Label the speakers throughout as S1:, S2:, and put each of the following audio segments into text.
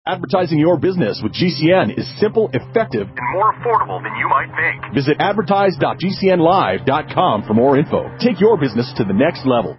S1: Advertising your business with GCN is simple, effective, and more affordable than you might think. Visit advertise.gcnlive.com for more info. Take your business to the next level.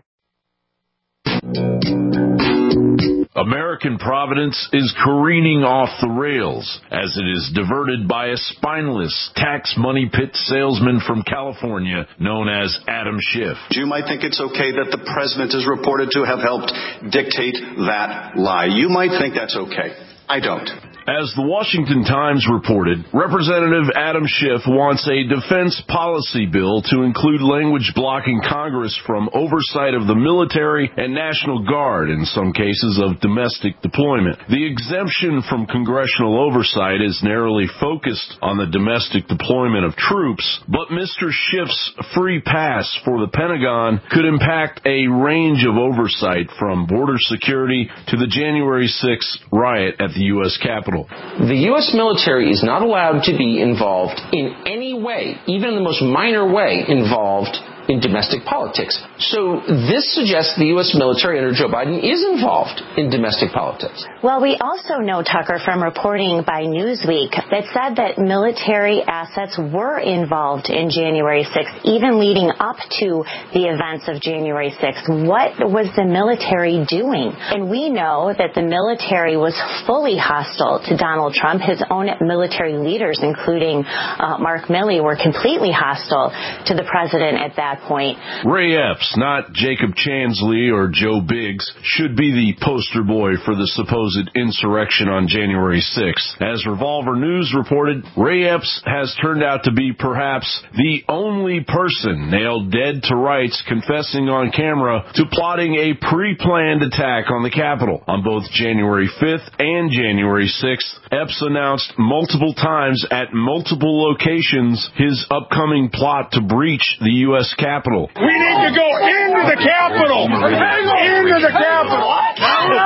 S2: American Providence is careening off the rails as it is diverted by a spineless tax money pit salesman from California known as Adam Schiff.
S3: You might think it's okay that the president is reported to have helped dictate that lie. You might think that's okay. I don't.
S2: As the Washington Times reported, Representative Adam Schiff wants a defense policy bill to include language blocking Congress from oversight of the military and National Guard, in some cases of domestic deployment. The exemption from congressional oversight is narrowly focused on the domestic deployment of troops, but Mr. Schiff's free pass for the Pentagon could impact a range of oversight from border security to the January 6th riot at the U.S. Capitol.
S4: The U.S. military is not allowed to be involved in any way, even in the most minor way, involved in domestic politics. So this suggests the U.S. military under Joe Biden is involved in domestic politics.
S5: Well, we also know, Tucker, from reporting by Newsweek that said that military assets were involved in January 6th, even leading up to the events of January 6th. What was the military doing? And we know that the military was fully hostile to Donald Trump. His own military leaders, including Mark Milley, were completely hostile to the president at that point.
S2: Ray Epps, not Jacob Chansley or Joe Biggs, should be the poster boy for the supposed insurrection on January 6th. As Revolver News reported, Ray Epps has turned out to be perhaps the only person nailed dead to rights confessing on camera to plotting a pre-planned attack on the Capitol. On both January 5th and January 6th, Epps announced multiple times at multiple locations his upcoming plot to breach the U.S. Capitol.
S6: We need to go into the Capitol! Into the Capitol! No!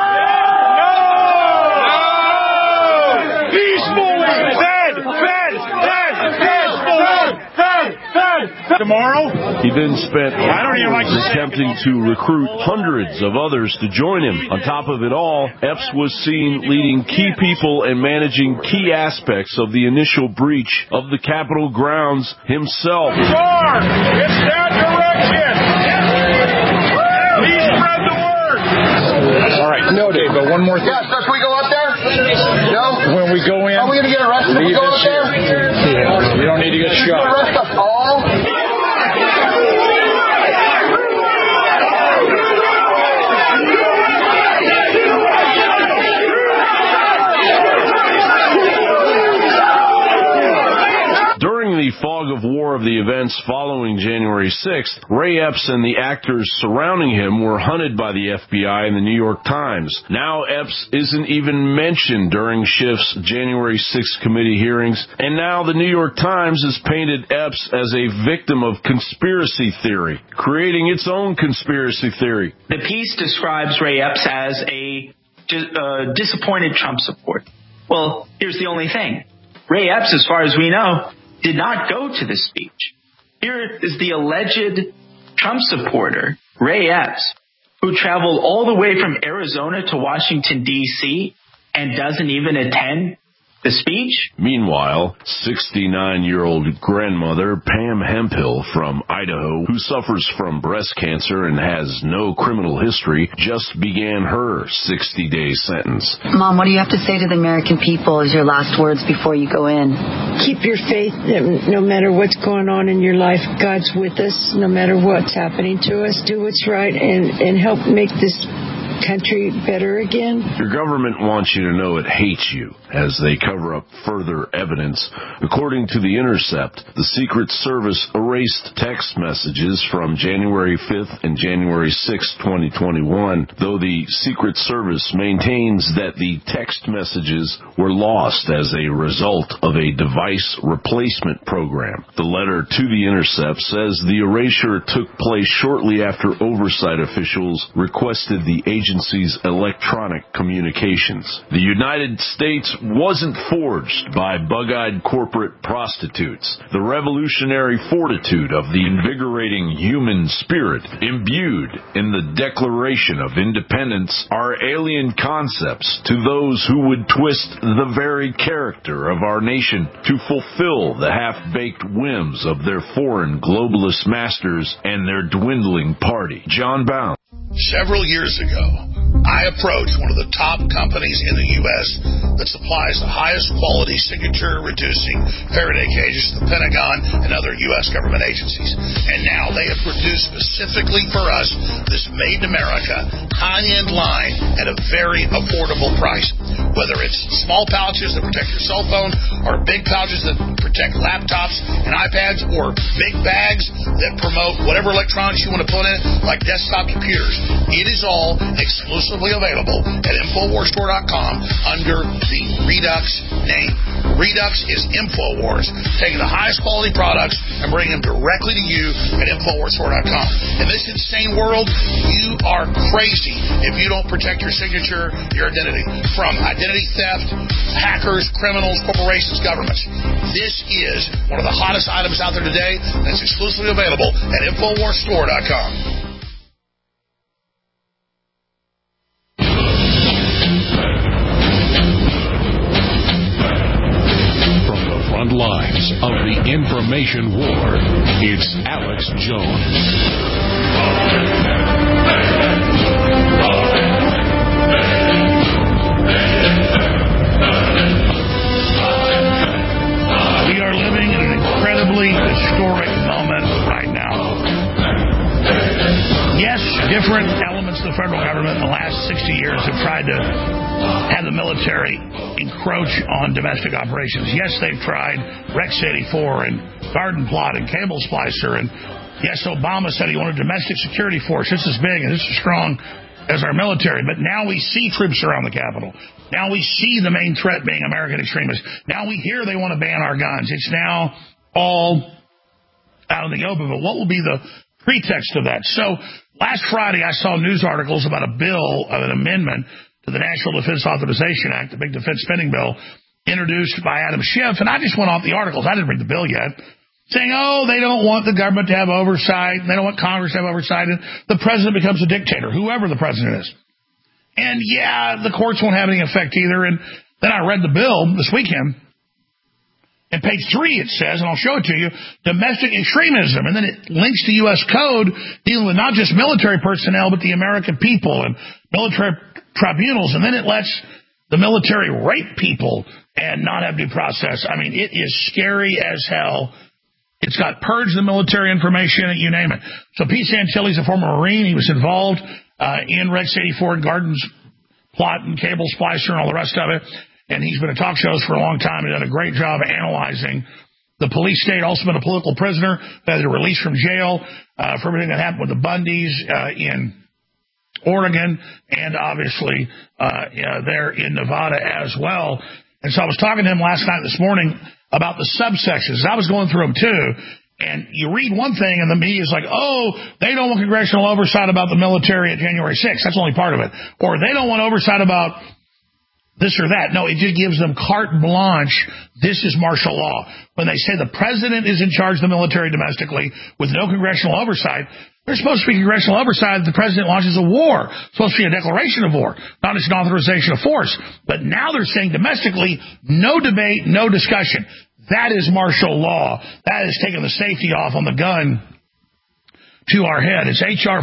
S6: Peacefully! Fed! Tomorrow?
S2: He then spent hours attempting to recruit hundreds of others to join him. On top of it all, Epps was seen leading key people and managing key aspects of the initial breach of the Capitol grounds himself.
S6: It's that direction! Please spread the word!
S7: All right, no, Dave, but one more thing.
S8: Yes, should we go up there? No?
S7: When we go in...
S8: Are we going to get arrested if we go up there?
S7: Yeah, you don't need to get shot.
S8: Arrest us all?
S2: During the fog of war of the events following January 6th, Ray Epps and the actors surrounding him were hunted by the FBI and the New York Times. Now Epps isn't even mentioned during Schiff's January 6th committee hearings, and now the New York Times has painted Epps as a victim of conspiracy theory, creating its own conspiracy theory.
S9: The piece describes Ray Epps as a disappointed Trump supporter. Well, here's the only thing. Ray Epps, as far as we know, did not go to the speech. Here is the alleged Trump supporter, Ray Epps, who traveled all the way from Arizona to Washington, D.C., and doesn't even attend the speech.
S2: Meanwhile, 69-year-old grandmother Pam Hemphill from Idaho, who suffers from breast cancer and has no criminal history, just began her 60-day sentence.
S10: Mom, what do you have to say to the American people as your last words before you go in?
S11: Keep your faith. No matter what's going on in your life, God's with us. No matter what's happening to us, do what's right and help make this country better again.
S2: Your government wants you to know it hates you as they cover up further evidence. According to The Intercept, the Secret Service erased text messages from January 5th and January 6th, 2021, though the Secret Service maintains that the text messages were lost as a result of a device replacement program. The letter to The Intercept says the erasure took place shortly after oversight officials requested the agency agency's electronic communications. The United States wasn't forged by bug-eyed corporate prostitutes. The revolutionary fortitude of the invigorating human spirit imbued in the Declaration of Independence are alien concepts to those who would twist the very character of our nation to fulfill the half-baked whims of their foreign globalist masters and their dwindling party. John Bound.
S12: Several years ago, I approached one of the top companies in the U.S. that supplies the highest quality signature-reducing Faraday cages to the Pentagon and other U.S. government agencies. And now they have produced specifically for us this made-in-America, high-end line at a very affordable price. Whether it's small pouches that protect your cell phone, or big pouches that protect laptops and iPads, or big bags that promote whatever electronics you want to put in, like desktop computers, it is all exclusively available at InfoWarsStore.com under the Redux name. Redux is InfoWars, taking the highest quality products and bringing them directly to you at InfoWarsStore.com. In this insane world, you are crazy if you don't protect your signature, your identity, from identity theft, hackers, criminals, corporations, governments. This is one of the hottest items out there today, and it's exclusively available at InfoWarsStore.com.
S13: Front lines of the information war. It's Alex Jones.
S12: We are living in an incredibly historic moment right now. Yes, different elements of the federal government in the last 60 years have tried to have the military encroach on domestic operations. Yes, they've tried Rex 84 and Garden Plot and Cable Splicer. And yes, Obama said he wanted a domestic security force. This is big and this is strong as our military. But now we see troops around the Capitol. Now we see the main threat being American extremists. Now we hear they want to ban our guns. It's now all out in the open. But what will be the pretext of that? So last Friday, I saw news articles about a bill of an amendment to the National Defense Authorization Act, the big defense spending bill, introduced by Adam Schiff. And I just went off the articles. I didn't read the bill yet. Saying, they don't want the government to have oversight. They don't want Congress to have oversight. And the president becomes a dictator, whoever the president is. And, the courts won't have any effect either. And then I read the bill this weekend. And page 3, it says, and I'll show it to you, domestic extremism. And then it links to U.S. code dealing with not just military personnel, but the American people and military tribunals. And then it lets the military rape people and not have due process. I mean, it is scary as hell. It's got purge the military information, you name it. So Pete Santilli's a former Marine. He was involved in Rex 84, Gardens Plot, and Cable Splicer, and all the rest of it. And he's been in talk shows for a long time and done a great job analyzing the police state. Also been a political prisoner, had a release from jail for everything that happened with the Bundys in Oregon, and obviously there in Nevada as well. And so I was talking to him last night, this morning, about the subsections. I was going through them too. And you read one thing and the media is like, they don't want congressional oversight about the military at January 6th. That's only part of it. Or they don't want oversight about this or that. No, it just gives them carte blanche. This is martial law. When they say the president is in charge of the military domestically with no congressional oversight, there's supposed to be congressional oversight if the president launches a war. It's supposed to be a declaration of war, not just an authorization of force. But now they're saying domestically, no debate, no discussion. That is martial law. That is taking the safety off on the gun to our head. It's H.R.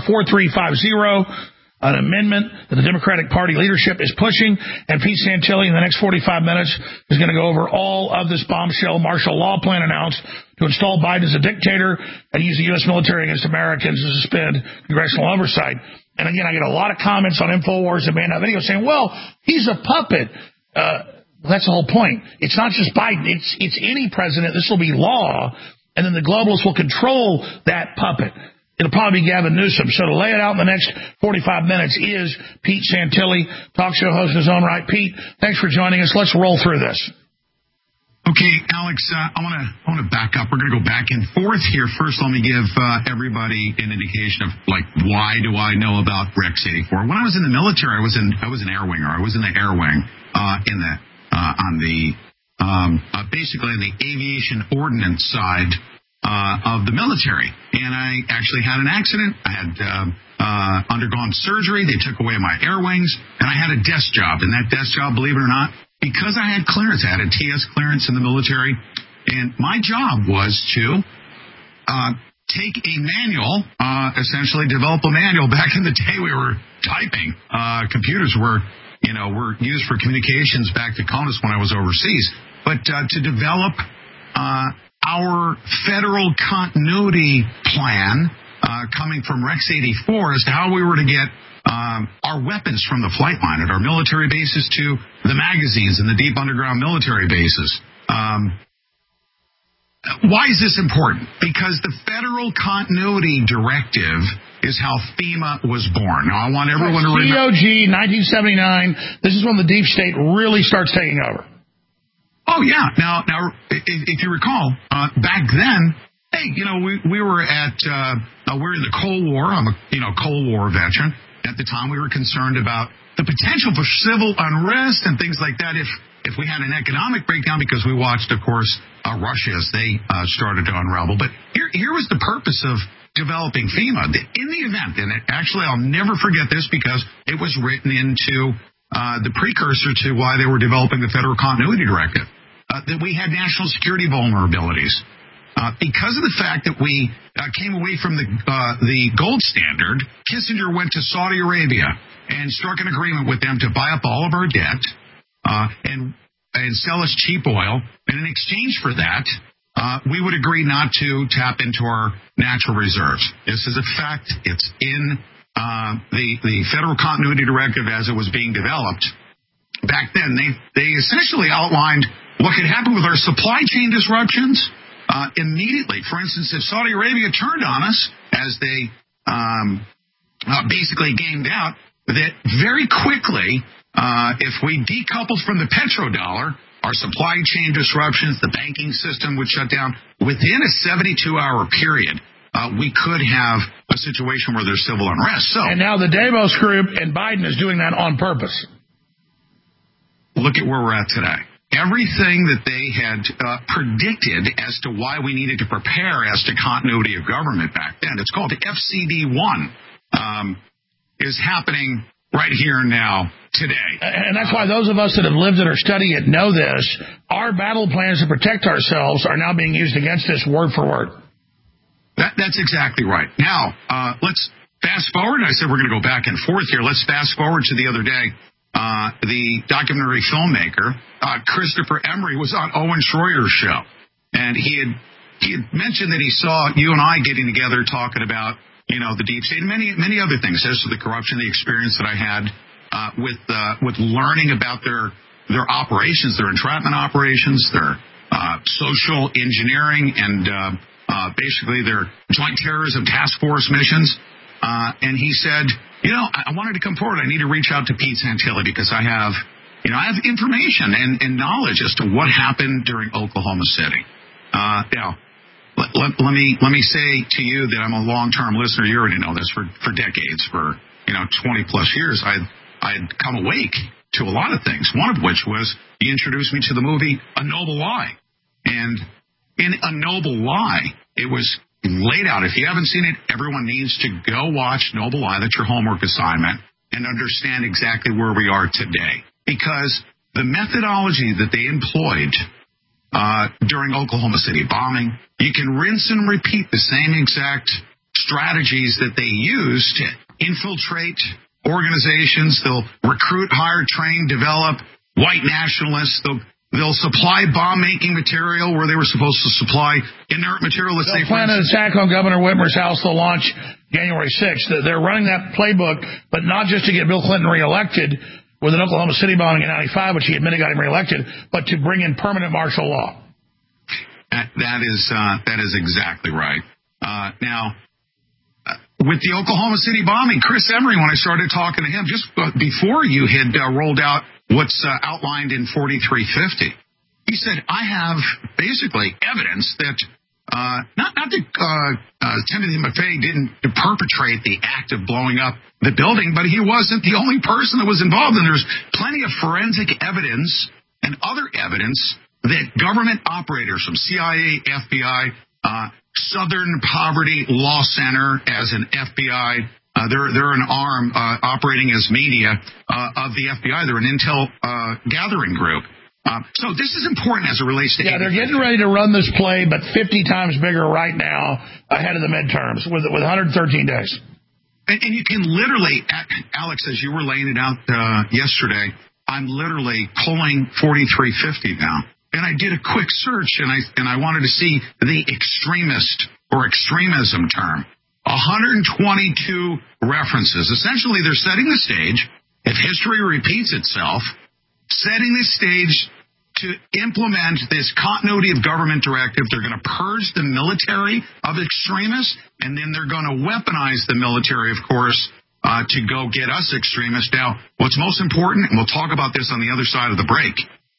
S12: 4350. An amendment that the Democratic Party leadership is pushing, and Pete Santilli in the next 45 minutes is going to go over all of this bombshell martial law plan announced to install Biden as a dictator and use the U.S. military against Americans to suspend congressional oversight. And again, I get a lot of comments on InfoWars and Man Up Video saying, he's a puppet. That's the whole point. It's not just Biden. It's any president. This will be law, and then the globalists will control that puppet. It'll probably be Gavin Newsom. So to lay it out in the next 45 minutes is Pete Santilli, talk show host in his own right. Pete, thanks for joining us. Let's roll through this.
S14: Okay, Alex, I want to back up. We're going to go back and forth here. First, let me give everybody an indication of why do I know about Rex 84. When I was in the military, I was an air winger. I was in the air wing basically on the aviation ordnance side of the military, and I actually had an accident. I had undergone surgery. They took away my air wings, and I had a desk job. And that desk job, believe it or not, because I had clearance, I had a TS clearance in the military, and my job was to take a manual, essentially develop a manual. Back in the day, we were typing. Computers were used for communications back to CONUS when I was overseas. But to develop our federal continuity plan coming from Rex 84 as to how we were to get our weapons from the flight line at our military bases to the magazines and the deep underground military bases. Why is this important? Because the Federal Continuity Directive is how FEMA was born. Now, I want everyone to remember.
S12: COG, 1979. This is when the deep state really starts taking over.
S14: Oh, yeah. Now, if you recall, back then, hey, we were we're in the Cold War. I'm a Cold War veteran. At the time, we were concerned about the potential for civil unrest and things like that if we had an economic breakdown, because we watched, of course, Russia as they started to unravel. But here was the purpose of developing FEMA. In the event, and actually I'll never forget this because it was written into the precursor to why they were developing the Federal Continuity Directive, that we had national security vulnerabilities. Because of the fact that we came away from the gold standard, Kissinger went to Saudi Arabia and struck an agreement with them to buy up all of our debt and sell us cheap oil. And in exchange for that, we would agree not to tap into our natural reserves. This is a fact. It's in the Federal Continuity Directive as it was being developed. Back then, they essentially outlined what could happen with our supply chain disruptions immediately. For instance, if Saudi Arabia turned on us, as they basically gamed out, that very quickly, if we decoupled from the petrodollar, our supply chain disruptions, the banking system would shut down. Within a 72-hour period, we could have a situation where there's civil unrest.
S12: And now the Davos group and Biden is doing that on purpose.
S14: Look at where we're at today. Everything that they had predicted as to why we needed to prepare as to continuity of government back then, it's called the FCD1, is happening right here and now today.
S12: And that's why those of us that have lived it or studied it know this. Our battle plans to protect ourselves are now being used against us word for word.
S14: That's exactly right. Now, let's fast forward. I said we're going to go back and forth here. Let's fast forward to the other day. The documentary filmmaker, Christopher Emery, was on Owen Schroyer's show. And he had mentioned that he saw you and I getting together talking about, the deep state and many other things as to the corruption, the experience that I had with learning about their operations, their entrapment operations, their social engineering, and basically their joint terrorism task force missions. And he said, I wanted to come forward. I need to reach out to Pete Santilli because I have information and knowledge as to what happened during Oklahoma City. Now, let me say to you that I'm a long-term listener. You already know this for decades, for 20 plus years. I had come awake to a lot of things. One of which was he introduced me to the movie A Noble Lie, and in A Noble Lie, it was laid out. If you haven't seen it, everyone needs to go watch Noble Lie. That's your homework assignment, and understand exactly where we are today. Because the methodology that they employed during Oklahoma City bombing, you can rinse and repeat the same exact strategies that they used to infiltrate organizations. They'll recruit, hire, train, develop white nationalists. They'll supply bomb-making material where they were supposed to supply inert material.
S12: They'll plan an attack on Governor Whitmer's house. They'll launch January 6th. They're running that playbook, but not just to get Bill Clinton reelected with an Oklahoma City bombing in 95, which he admitted got him reelected, but to bring in permanent martial law.
S14: That is exactly right. Now, with the Oklahoma City bombing, Chris Emery, when I started talking to him, just before you had rolled out what's outlined in 4350, He said, I have basically evidence that not that Timothy McVeigh didn't perpetrate the act of blowing up the building, but he wasn't the only person that was involved. And there's plenty of forensic evidence and other evidence that government operators from CIA, FBI, Southern Poverty Law Center as an FBI, they're an arm operating as media of the FBI. They're an intel gathering group. So this is important as it relates to...
S12: Yeah, they're getting ready to run this play, but 50 times bigger right now ahead of the midterms with 113 days.
S14: And you can literally, Alex, as you were laying it out yesterday, I'm literally pulling 4350 now. And I did a quick search, and I wanted to see the extremist or extremism term. 122 references. Essentially, they're setting the stage, if history repeats itself, setting the stage to implement this continuity of government directive. They're going to purge the military of extremists, and then they're going to weaponize the military, of course, to go get us extremists. Now, what's most important, and we'll talk about this on the other side of the break,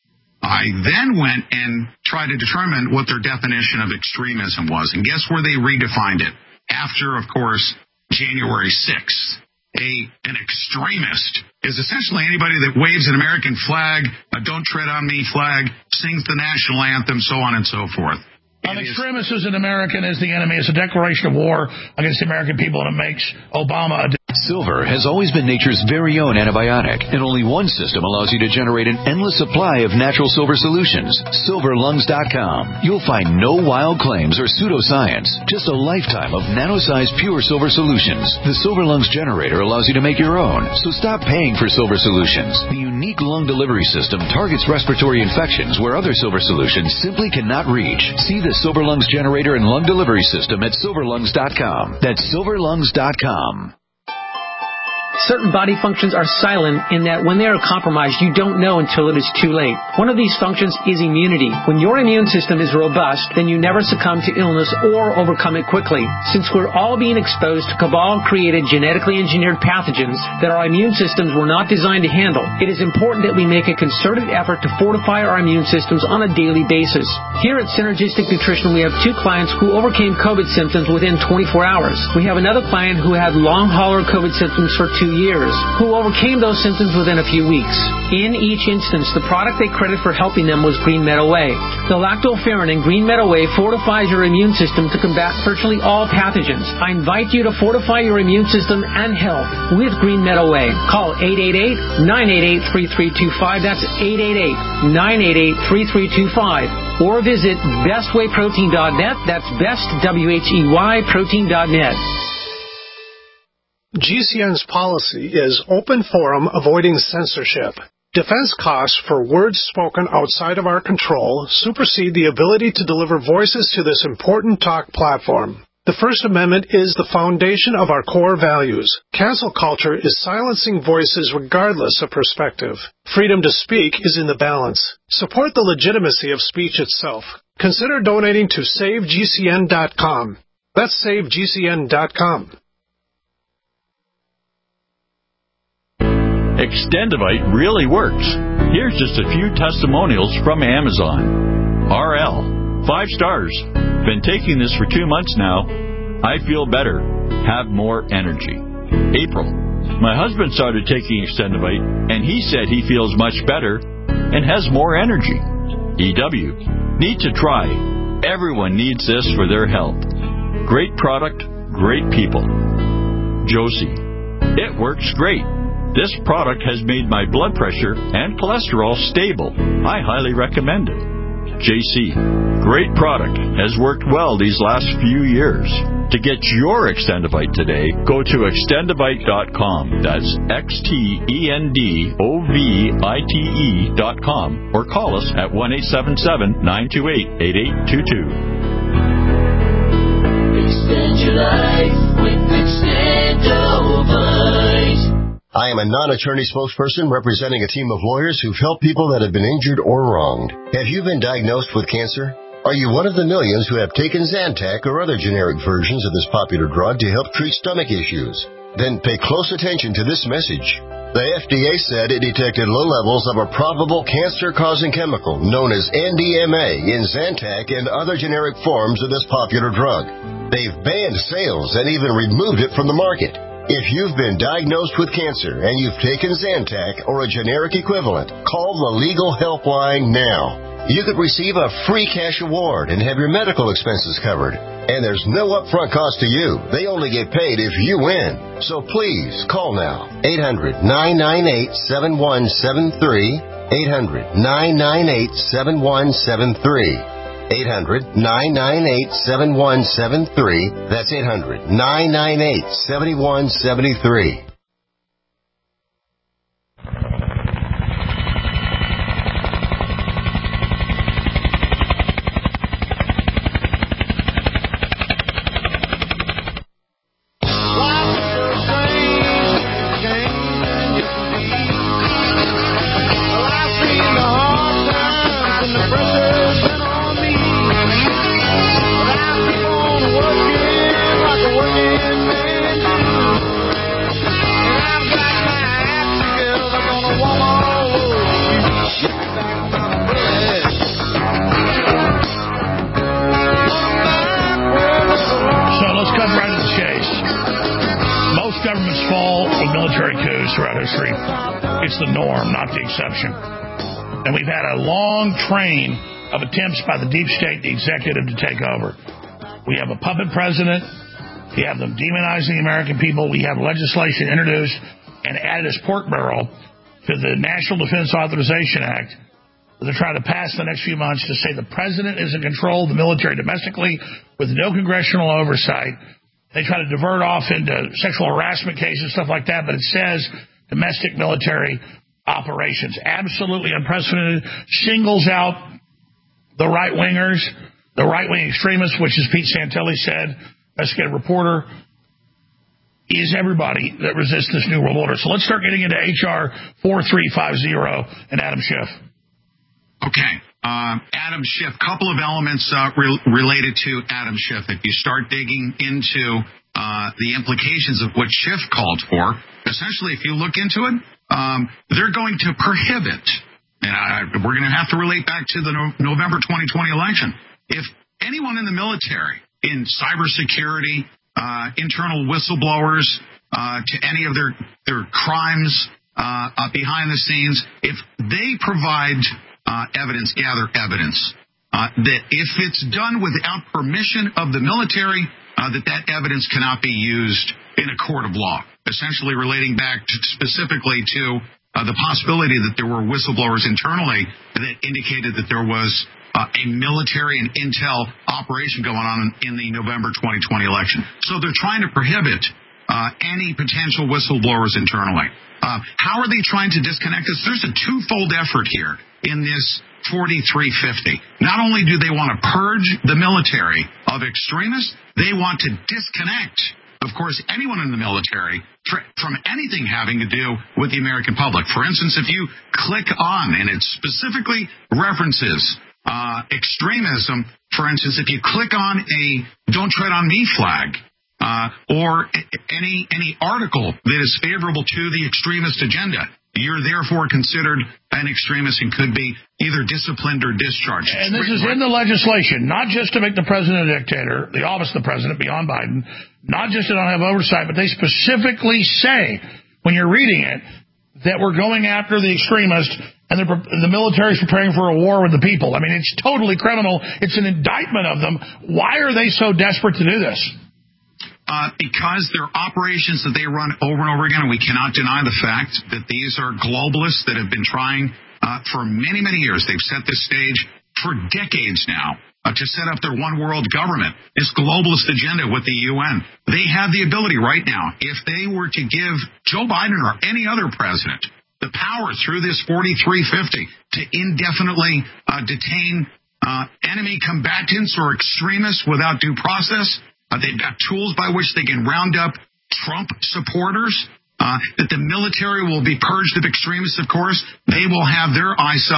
S14: I then went and tried to determine what their definition of extremism was, and guess where they redefined it? After, of course, January 6th. An extremist is essentially anybody that waves an American flag, a don't tread on me flag, sings the national anthem, so on and so forth.
S12: An extremist is an American, is the enemy. It's a declaration of war against the American people, and it makes Obama a...
S15: Silver has always been nature's very own antibiotic, and only one system allows you to generate an endless supply of natural silver solutions. SilverLungs.com. You'll find no wild claims or pseudoscience, just a lifetime of nano-sized pure silver solutions. The Silver Lungs generator allows you to make your own, so stop paying for silver solutions. The unique lung delivery system targets respiratory infections where other silver solutions simply cannot reach. See the Silver Lungs generator and lung delivery system at SilverLungs.com. That's SilverLungs.com.
S16: Certain body functions are silent in that when they are compromised, you don't know until it is too late. One of these functions is immunity. When your immune system is robust, then you never succumb to illness or overcome it quickly. Since we're all being exposed to cabal-created, genetically engineered pathogens that our immune systems were not designed to handle, it is important that we make a concerted effort to fortify our immune systems on a daily basis. Here at Synergistic Nutrition, we have 2 clients who overcame COVID symptoms within 24 hours. We have another client who had long hauler COVID symptoms for 2 years, who overcame those symptoms within a few weeks. In each instance, the product they credit for helping them was Green Meadow Whey. The lactoferrin in Green Meadow Whey fortifies your immune system to combat virtually all pathogens. I invite you to fortify your immune system and health with Green Meadow Whey. Call 888-988-3325. That's 888-988-3325. Or visit bestwayprotein.net. That's bestwheyprotein.net.
S17: GCN's policy is open forum, avoiding censorship. Defense costs for words spoken outside of our control supersede the ability to deliver voices to this important talk platform. The First Amendment is the foundation of our core values. Cancel culture is silencing voices regardless of perspective. Freedom to speak is in the balance. Support the legitimacy of speech itself. Consider donating to SaveGCN.com. That's SaveGCN.com.
S18: Extendivite really works. Here's just a few testimonials from Amazon. RL, 5 stars. Been taking this for 2 months now. I feel better. Have more energy. April, my husband started taking Extendivite, and he said he feels much better and has more energy. EW, need to try. Everyone needs this for their health. Great product, great people. Josie, it works great. This product has made my blood pressure and cholesterol stable. I highly recommend it. JC, great product. Has worked well these last few years. To get your Extendivite today, go to extendivite.com. That's XTENDOVITE.com or call us at 1-877-928-8822.
S19: Extend your life with Extendivite. I am a non-attorney spokesperson representing a team of lawyers who've helped people that have been injured or wronged. Have you been diagnosed with cancer? Are you one of the millions who have taken Zantac or other generic versions of this popular drug to help treat stomach issues? Then pay close attention to this message. The FDA said it detected low levels of a probable cancer-causing chemical known as NDMA in Zantac and other generic forms of this popular drug. They've banned sales and even removed it from the market. If you've been diagnosed with cancer and you've taken Zantac or a generic equivalent, call the Legal Helpline now. You could receive a free cash award and have your medical expenses covered. And there's no upfront cost to you. They only get paid if you win. So please call now. 800-998-7173. 800-998-7173. 800-998-7173. That's 800-998-7173.
S12: It's the norm, not the exception. And we've had a long train of attempts by the deep state, the executive, to take over. We have a puppet president. We have them demonizing the American people. We have legislation introduced and added as pork barrel to the National Defense Authorization Act that they're trying to pass in the next few months to say the president is in control of the military domestically with no congressional oversight. They try to divert off into sexual harassment cases, stuff like that, but it says domestic military operations. Absolutely unprecedented. Singles out the right-wingers, the right-wing extremists, which, as Pete Santelli said, investigative reporter, is everybody that resists this new world order. So let's start getting into H.R. 4350 and Adam Schiff.
S14: Okay. Adam Schiff, couple of elements related to Adam Schiff. If you start digging into the implications of what Schiff called for, essentially, if you look into it, they're going to prohibit, and we're going to have to relate back to the November 2020 election. If anyone in the military, in cybersecurity, internal whistleblowers, to any of their crimes behind the scenes, if they provide evidence, gather evidence, that if it's done without permission of the military, that evidence cannot be used in a court of law, essentially relating back specifically to the possibility that there were whistleblowers internally that indicated that there was a military and intel operation going on in the November 2020 election. So they're trying to prohibit any potential whistleblowers internally. How are they trying to disconnect us? There's a twofold effort here in this 4350. Not only do they want to purge the military of extremists, they want to disconnect, of course, anyone in the military from anything having to do with the American public. For instance, if you click on, and it specifically references extremism, for instance, if you click on a Don't Tread on Me flag, or any article that is favorable to the extremist agenda, you're therefore considered an extremist and could be either disciplined or discharged.
S12: And this is in the legislation, not just to make the president a dictator, the office of the president beyond Biden, not just to not have oversight, but they specifically say, when you're reading it, that we're going after the extremists and the military is preparing for a war with the people. I mean, it's totally criminal. It's an indictment of them. Why are they so desperate to do this?
S14: Because they're operations that they run over and over again, and we cannot deny the fact that these are globalists that have been trying for many, many years. They've set this stage for decades now to set up their one world government, this globalist agenda with the UN. They have the ability right now, if they were to give Joe Biden or any other president the power through this 4350 to indefinitely detain enemy combatants or extremists without due process. They've got tools by which they can round up Trump supporters, that the military will be purged of extremists, of course. They will have their eyesight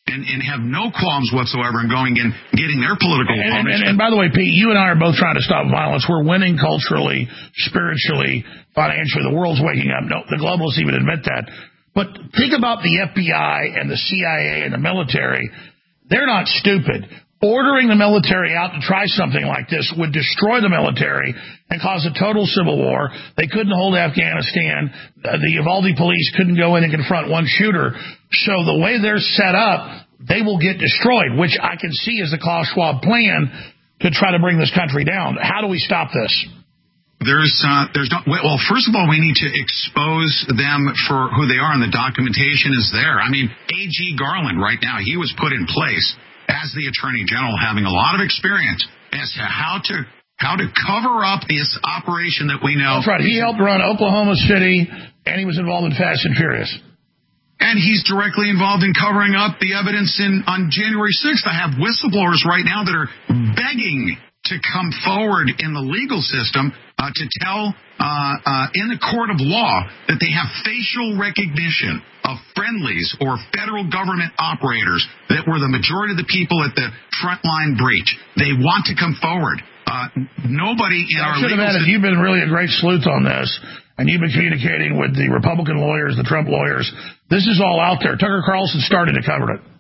S14: and have no qualms whatsoever in going and getting their political opponents.
S12: And by the way, Pete, you and I are both trying to stop violence. We're winning culturally, spiritually, financially. The world's waking up. No, the globalists even admit that. But think about the FBI and the CIA and the military. They're not stupid. Ordering the military out to try something like this would destroy the military and cause a total civil war. They couldn't hold Afghanistan. The Uvalde police couldn't go in and confront one shooter. So the way they're set up, they will get destroyed, which I can see as the Klaus Schwab plan to try to bring this country down. How do we stop this?
S14: There's no, well, first of all, we need to expose them for who they are, and the documentation is there. I mean, A.G. Garland right now, he was put in place as the Attorney General, having a lot of experience as to how to cover up this operation that we know.
S12: That's right. He helped run Oklahoma City, and he was involved in Fast and Furious.
S14: And he's directly involved in covering up the evidence on January 6th. I have whistleblowers right now that are begging to come forward in the legal system to tell in the court of law that they have facial recognition of friendlies or federal government operators that were the majority of the people at the frontline breach. They want to come forward. Nobody in our legal system.
S12: You've been really a great sleuth on this, and you've been communicating with the Republican lawyers, the Trump lawyers. This is all out there. Tucker Carlson started to cover it.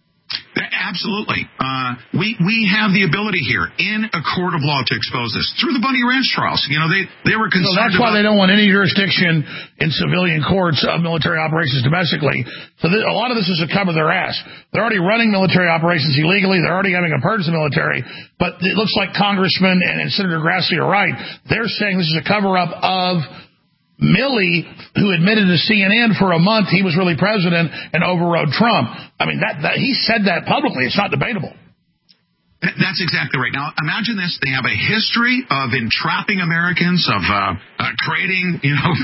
S14: Absolutely. We have the ability here in a court of law to expose this through the Bundy Ranch trials. You know, they were concerned.
S12: So that's why they don't want any jurisdiction in civilian courts of military operations domestically. So a lot of this is to cover their ass. They're already running military operations illegally. They're already having a purge of the military. But it looks like Congressman and Senator Grassley are right. They're saying this is a cover-up of Milley, who admitted to CNN for a month he was really president and overrode Trump. I mean, that he said that publicly. It's not debatable.
S14: That's exactly right. Now, imagine this. They have a history of entrapping Americans, of creating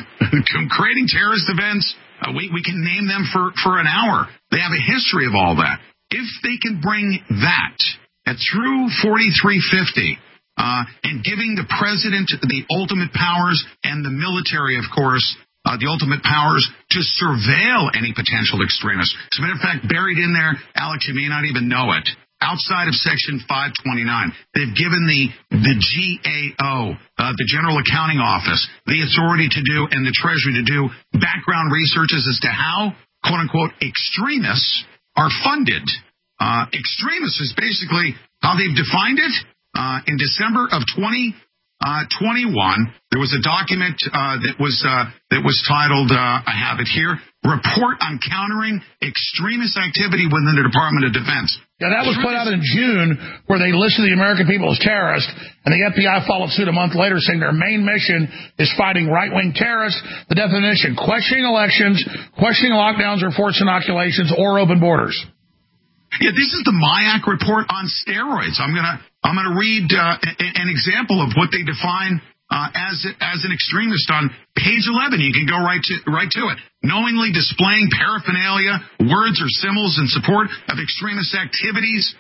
S14: terrorist events. We can name them for an hour. They have a history of all that. If they can bring that through 4350, and giving the president the ultimate powers and the military, of course, the ultimate powers to surveil any potential extremists. As a matter of fact, buried in there, Alex, you may not even know it, outside of Section 529, they've given the GAO, the General Accounting Office, the authority to do, and the Treasury to do background researches as to how, quote-unquote, extremists are funded. Extremists is basically how they've defined it. In December of 2021, there was a document that was titled, I have it here, Report on Countering Extremist Activity within the Department of Defense.
S12: Yeah, that was put out in June, where they listed the American people as terrorists, and the FBI followed suit a month later, saying their main mission is fighting right-wing terrorists. The definition: questioning elections, questioning lockdowns or forced inoculations, or open borders.
S14: Yeah, this is the MIAC report on steroids. I'm gonna read an example of what they define as an extremist on page 11. You can go right to it. Knowingly displaying paraphernalia, words or symbols in support of extremist activities.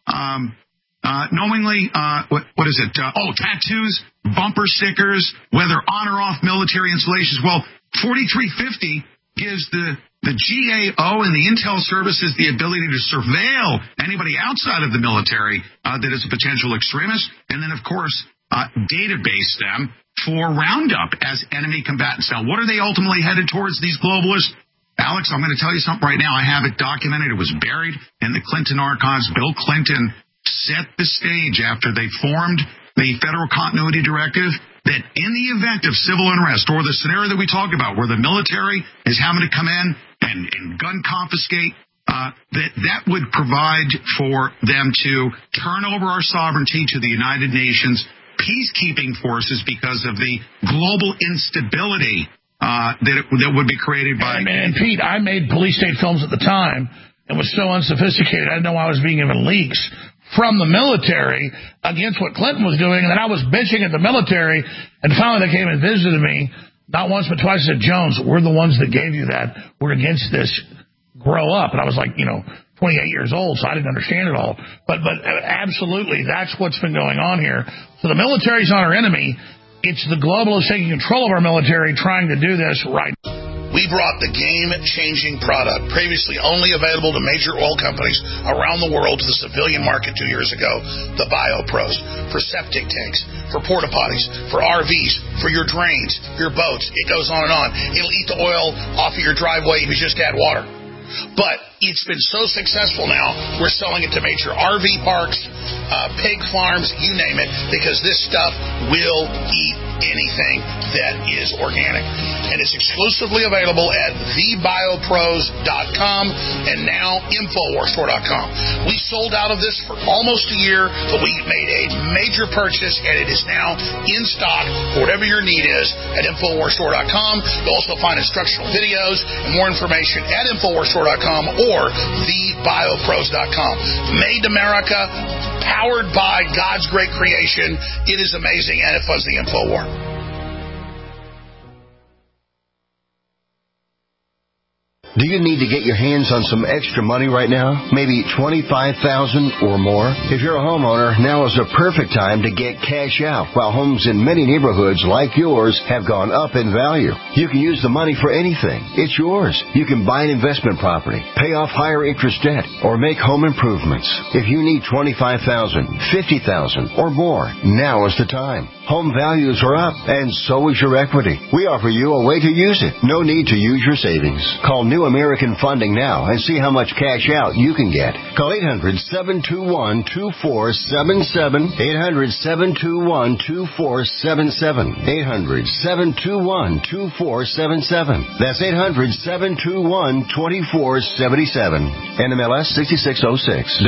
S14: Knowingly, what is it? Tattoos, bumper stickers, whether on or off military installations. Well, 4350 gives the GAO and the intel services the ability to surveil anybody outside of the military that is a potential extremist, and then, of course, database them for roundup as enemy combatants. Now, what are they ultimately headed towards, these globalists? Alex, I'm going to tell you something right now. I have it documented. It was buried in the Clinton archives. Bill Clinton set the stage after they formed the Federal Continuity Directive that in the event of civil unrest, or the scenario that we talked about where the military is having to come in and gun confiscate, that would provide for them to turn over our sovereignty to the United Nations peacekeeping forces because of the global instability that would be created by...
S12: And Pete, I made police state films at the time and was so unsophisticated, I didn't know I was being given leaks from the military against what Clinton was doing, and then I was bitching at the military, and finally they came and visited me, not once but twice, said, Jones, we're the ones that gave you that. We're against this. Grow up. And I was like, 28 years old, so I didn't understand it all. But absolutely, that's what's been going on here. So the military's not our enemy. It's the globalists taking control of our military trying to do this right.
S20: We brought the game-changing product, previously only available to major oil companies around the world, to the civilian market 2 years ago, the BioPros, for septic tanks, for porta potties, for RVs, for your drains, your boats. It goes on and on. It'll eat the oil off of your driveway if you just add water. But it's been so successful now, we're selling it to major RV parks, pig farms, you name it, because this stuff will eat anything that is organic. And it's exclusively available at thebiopros.com and now InfoWarsStore.com. We sold out of this for almost a year, but we made a major purchase, and it is now in stock for whatever your need is at InfoWarsStore.com. You'll also find instructional videos and more information at InfoWarsStore.com or thebiopros.com. Made in America, powered by God's great creation. It is amazing, and it funds the InfoWar.
S19: Do you need to get your hands on some extra money right now? Maybe $25,000 or more? If you're a homeowner, now is a perfect time to get cash out while homes in many neighborhoods like yours have gone up in value. You can use the money for anything. It's yours. You can buy an investment property, pay off higher interest debt, or make home improvements. If you need $25,000, $50,000 or more, now is the time. Home values are up, and so is your equity. We offer you a way to use it. No need to use your savings. Call New American Funding now and see how much cash out you can get. Call 800-721-2477. 800-721-2477. 800-721-2477. That's 800-721-2477. NMLS 6606.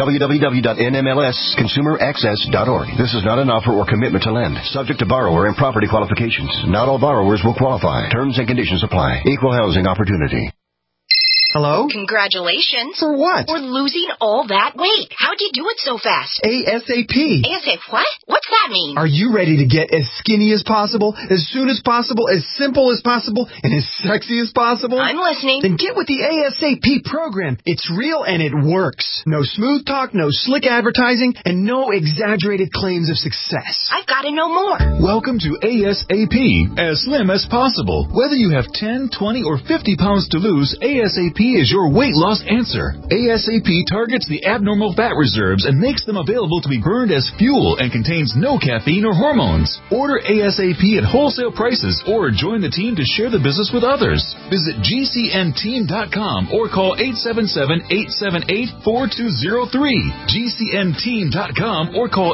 S19: www.nmlsconsumeraccess.org. This is not an offer or commitment to lend. Subject to borrower and property qualifications. Not all borrowers will qualify. Terms and conditions apply. Equal housing opportunity.
S21: Hello?
S22: Congratulations.
S21: For what?
S22: For losing all that weight. How'd you do it so fast?
S21: ASAP.
S22: ASAP what? What's that mean?
S21: Are you ready to get as skinny as possible, as soon as possible, as simple as possible, and as sexy as possible?
S22: I'm listening.
S21: Then get with the ASAP program. It's real and it works. No smooth talk, no slick advertising, and no exaggerated claims of success.
S22: I've got to know more.
S23: Welcome to ASAP, as slim as possible. Whether you have 10, 20, or 50 pounds to lose, ASAP is your weight loss answer. ASAP targets the abnormal fat reserves and makes them available to be burned as fuel and contains no caffeine or hormones. Order ASAP at wholesale prices or join the team to share the business with others. Visit GCNteam.com or call 877-878-4203. GCNteam.com or call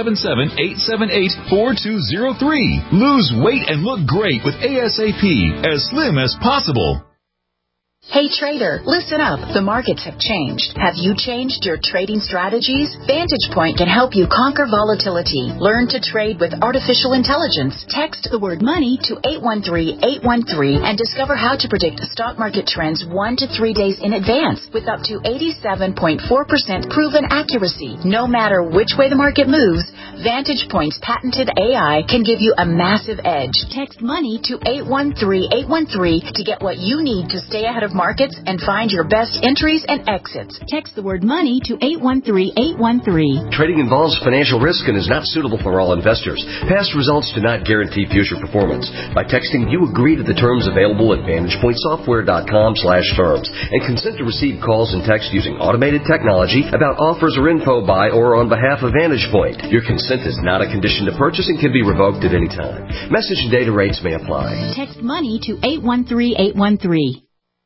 S23: 877-878-4203. Lose weight and look great with ASAP, as slim as possible.
S24: Hey trader, listen up. The markets have changed. Have you changed your trading strategies? Vantage Point can help you conquer volatility. Learn to trade with artificial intelligence. Text the word money to 813-813 and discover how to predict stock market trends 1 to 3 days in advance with up to 87.4% proven accuracy. No matter which way the market moves, Vantage Point's patented AI can give you a massive edge. Text money to 813-813 to get what you need to stay ahead of markets and find your best entries and exits. Text the word money to 813-813.
S25: Trading involves financial risk and is not suitable for all investors. Past results do not guarantee future performance. By texting, you agree to the terms available at VantagePointSoftware.com/terms and consent to receive calls and text using automated technology about offers or info by or on behalf of Vantage Point. Your consent is not a condition to purchase and can be revoked at any time. Message and data rates may apply.
S24: Text money to 813-813.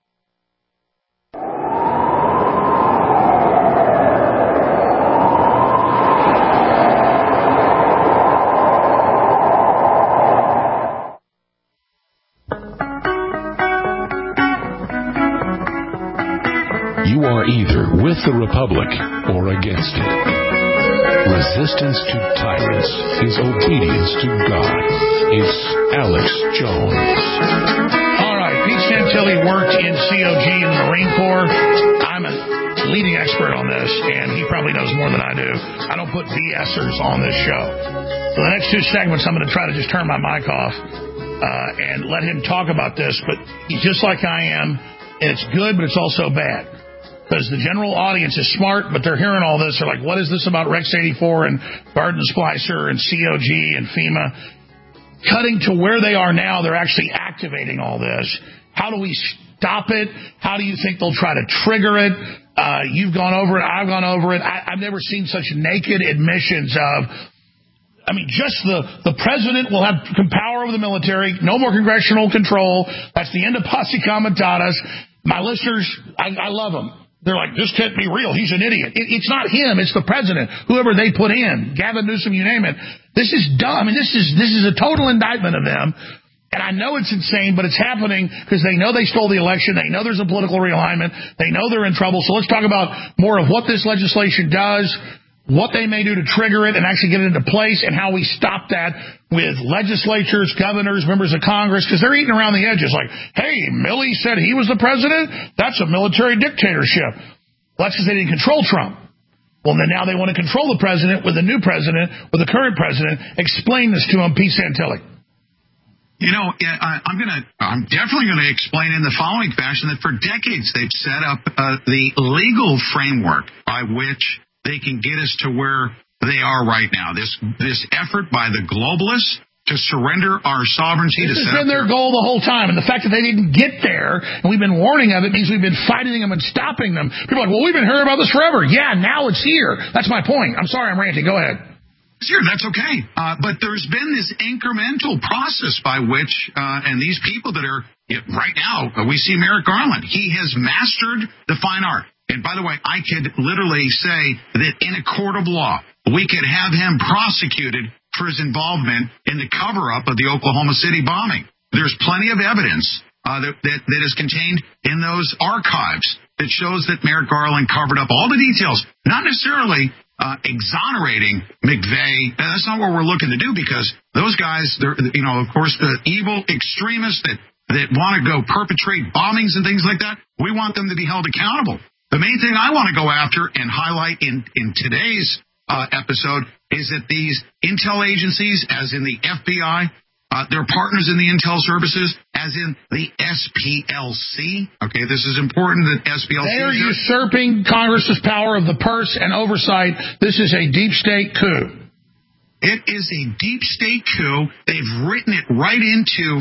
S13: You are either with the Republic or against it. Resistance to tyrants is obedience to God. It's Alex Jones.
S12: All right, Pete Santilli worked in COG in the Marine Corps. I'm a leading expert on this, and he probably knows more than I do. I don't put BSers on this show. For the next 2 segments, I'm going to try to just turn my mic off and let him talk about this. But he's just like I am, and it's good, but it's also bad. Because the general audience is smart, but they're hearing all this. They're like, what is this about Rex 84 and Garden Splicer and COG and FEMA? Cutting to where they are now, they're actually activating all this. How do we stop it? How do you think they'll try to trigger it? You've gone over it. I've gone over it. I've never seen such naked admissions of, just the president will have power over the military, no more congressional control. That's the end of posse comitatus. My listeners, I love them. They're like, this can't be real. He's an idiot. It's not him. It's the president. Whoever they put in, Gavin Newsom, you name it. This is dumb. This is a total indictment of them. And I know it's insane, but it's happening because they know they stole the election. They know there's a political realignment. They know they're in trouble. So let's talk about more of what this legislation does, what they may do to trigger it and actually get it into place, and how we stop that with legislatures, governors, members of Congress, because they're eating around the edges like, hey, Milley said he was the president? That's a military dictatorship. Well, that's because they didn't control Trump. Well, then now they want to control the president with the new president, with the current president. Explain this to him, Pete Santilli.
S14: I'm definitely going to explain in the following fashion that for decades they've set up the legal framework by which they can get us to where they are right now. This effort by the globalists to surrender our sovereignty.
S12: This has been their goal the whole time, and the fact that they didn't get there, and we've been warning of it, means we've been fighting them and stopping them. People are like, well, we've been hearing about this forever. Yeah, now it's here. That's my point. I'm sorry, I'm ranting. Go ahead.
S14: Sure, that's okay. But there's been this incremental process by which, and these people that are, right now, we see Merrick Garland. He has mastered the fine art. And by the way, I could literally say that in a court of law, we could have him prosecuted for his involvement in the cover-up of the Oklahoma City bombing. There's plenty of evidence that is contained in those archives that shows that Merrick Garland covered up all the details, not necessarily exonerating McVeigh. That's not what we're looking to do, because those guys, they're, of course, the evil extremists that want to go perpetrate bombings and things like that, we want them to be held accountable. The main thing I want to go after and highlight in today's episode is that these intel agencies, as in the FBI, their partners in the intel services, as in the SPLC. Okay, this is important that SPLC...
S12: They are usurping Congress's power of the purse and oversight. This is a deep state coup.
S14: It is a deep state coup. They've written it right into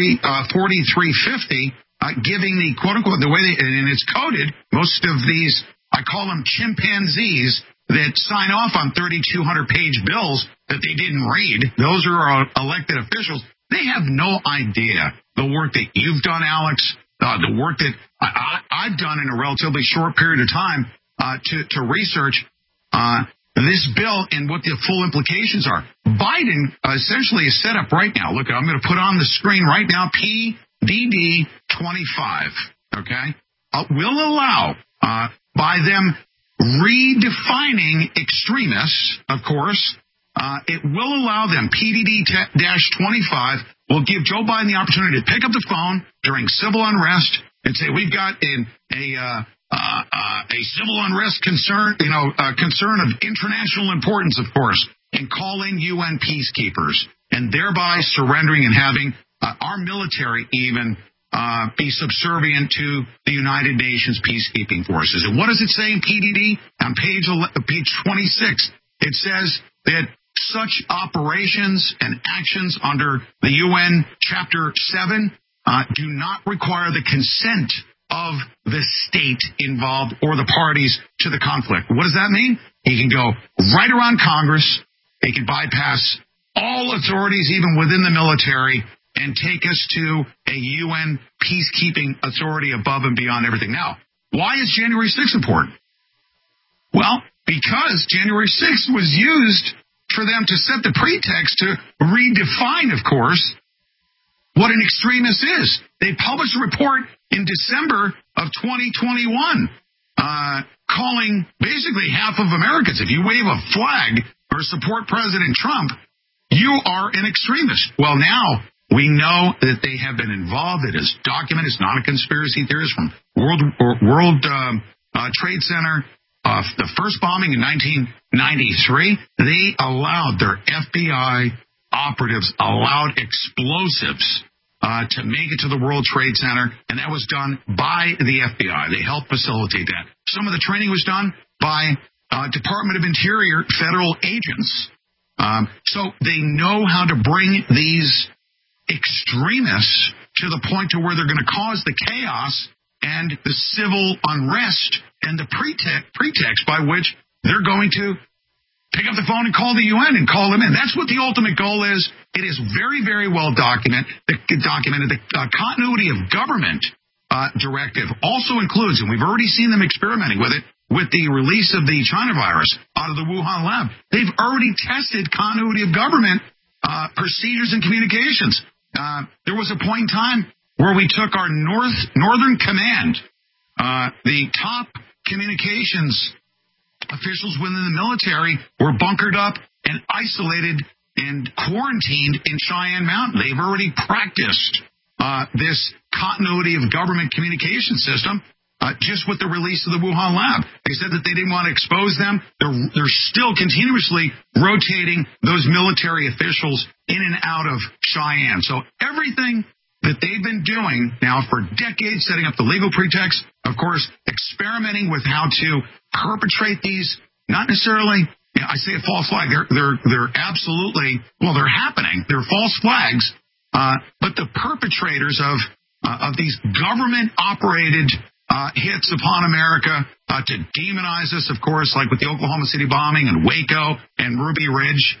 S14: 4350, giving the quote-unquote, the way and it's coded, most of these, I call them chimpanzees, that sign off on 3,200-page bills that they didn't read. Those are our elected officials. They have no idea the work that you've done, Alex, the work that I've done in a relatively short period of time to research this bill and what the full implications are. Biden essentially is set up right now. Look, I'm going to put on the screen right now, PDD 25, okay, will allow, by them redefining extremists, of course, it will allow them, PDD-25 will give Joe Biden the opportunity to pick up the phone during civil unrest and say, we've got a civil unrest concern, concern of international importance, of course, and call in UN peacekeepers, and thereby surrendering and having our military even be subservient to the United Nations peacekeeping forces. And what does it say in PDD? On page 26, it says that such operations and actions under the UN Chapter 7 do not require the consent of the state involved or the parties to the conflict. What does that mean? He can go right around Congress. He can bypass all authorities, even within the military, and take us to a UN peacekeeping authority above and beyond everything. Now, why is January 6th important? Well, because January 6th was used for them to set the pretext to redefine, of course, what an extremist is. They published a report in December of 2021 calling basically half of Americans, if you wave a flag or support President Trump, you are an extremist. Well, now we know that they have been involved. It is documented. It's not a conspiracy theorist from World Trade Center. The first bombing in 1993, they allowed their FBI operatives allowed explosives to make it to the World Trade Center, and that was done by the FBI. They helped facilitate that. Some of the training was done by Department of Interior federal agents. So they know how to bring these extremists to the point to where they're going to cause the chaos and the civil unrest and the pretext by which they're going to pick up the phone and call the UN and call them in. That's what the ultimate goal is. It is very, very well documented. The continuity of government directive also includes, and we've already seen them experimenting with it, with the release of the China virus out of the Wuhan lab. They've already tested continuity of government procedures and communications. There was a point in time where we took our Northern Command, the top communications officials within the military were bunkered up and isolated and quarantined in Cheyenne Mountain. They've already practiced this continuity of government communication system just with the release of the Wuhan lab. They said that they didn't want to expose them. They're still continuously rotating those military officials in and out of Cheyenne. So everything that they've been doing now for decades, setting up the legal pretext, of course, experimenting with how to perpetrate these, not necessarily, I say a false flag, they're absolutely, well, they're happening. They're false flags, but the perpetrators of these government-operated hits upon America to demonize us, of course, like with the Oklahoma City bombing and Waco and Ruby Ridge,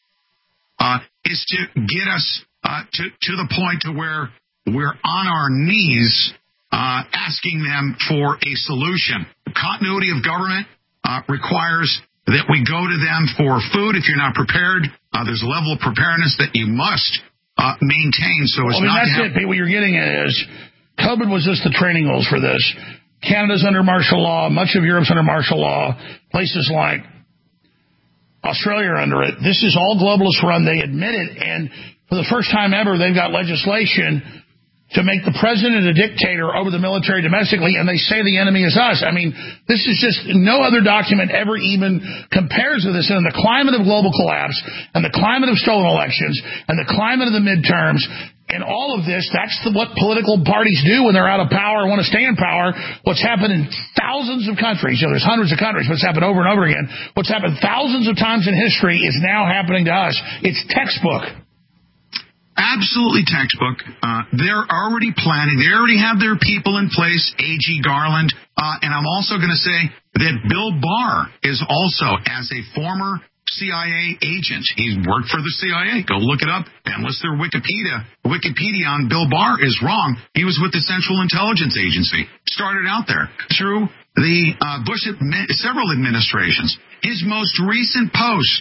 S14: is to get us to the point to where we're on our knees asking them for a solution. Continuity of government requires that we go to them for food. If you're not prepared, there's a level of preparedness that you must maintain. So it's not.
S12: That's it, Pete. What you're getting at is COVID was just the training wheels for this. Canada's under martial law. Much of Europe's under martial law. Places like Australia are under it. This is all globalist run. They admit it. And for the first time ever, they've got legislation to make the president a dictator over the military domestically, and they say the enemy is us. I mean, this is just, no other document ever even compares to this. And in the climate of global collapse, and the climate of stolen elections, and the climate of the midterms, and all of this, that's what political parties do when they're out of power and want to stay in power. What's happened in thousands of countries, there's hundreds of countries, what's happened over and over again, what's happened thousands of times in history is now happening to us. It's textbook.
S14: Absolutely textbook. They're already planning. They already have their people in place, A.G. Garland. And I'm also going to say that Bill Barr is also, as a former CIA agent, he's worked for the CIA. Go look it up. Unless their Wikipedia on Bill Barr is wrong, he was with the Central Intelligence Agency. Started out there through the Bush several administrations. His most recent post,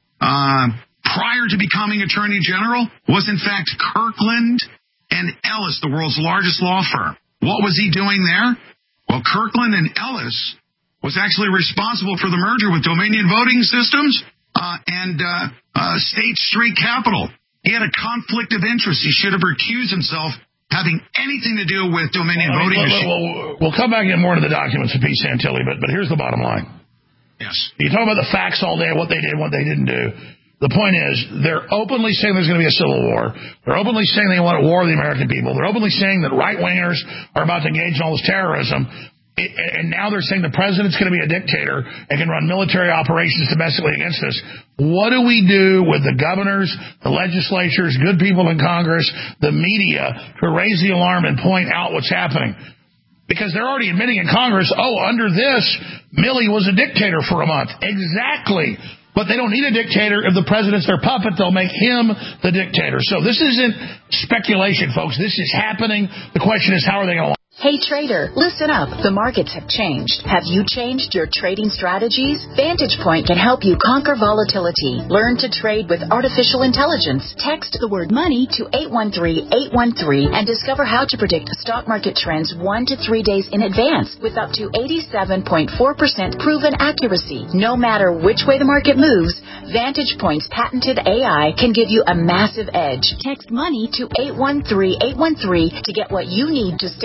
S14: prior to becoming Attorney General, was in fact Kirkland and Ellis, the world's largest law firm. What was he doing there? Well, Kirkland and Ellis was actually responsible for the merger with Dominion Voting Systems and State Street Capital. He had a conflict of interest. He should have recused himself having anything to do with Dominion Voting.
S12: We'll come back in more to the documents of Pete Santilli, but here's the bottom line.
S14: Yes.
S12: You talk about the facts all day, what they did, what they didn't do. The point is, they're openly saying there's going to be a civil war. They're openly saying they want to war the American people. They're openly saying that right-wingers are about to engage in all this terrorism. And now they're saying the president's going to be a dictator and can run military operations domestically against us. What do we do with the governors, the legislatures, good people in Congress, the media, to raise the alarm and point out what's happening? Because they're already admitting in Congress, under this, Milley was a dictator for a month. Exactly. But they don't need a dictator. If the president's their puppet, they'll make him the dictator. So this isn't speculation, folks. This is happening. The question is, how are they going to...
S24: Hey trader, listen up. The markets have changed. Have you changed your trading strategies? Vantage Point can help you conquer volatility. Learn to trade with artificial intelligence. Text the word money to 813-813 and discover how to predict stock market trends 1 to 3 days in advance with up to 87.4% proven accuracy. No matter which way the market moves, Vantage Point's patented AI can give you a massive edge. Text money to 813-813 to get what you need to stay ahead of market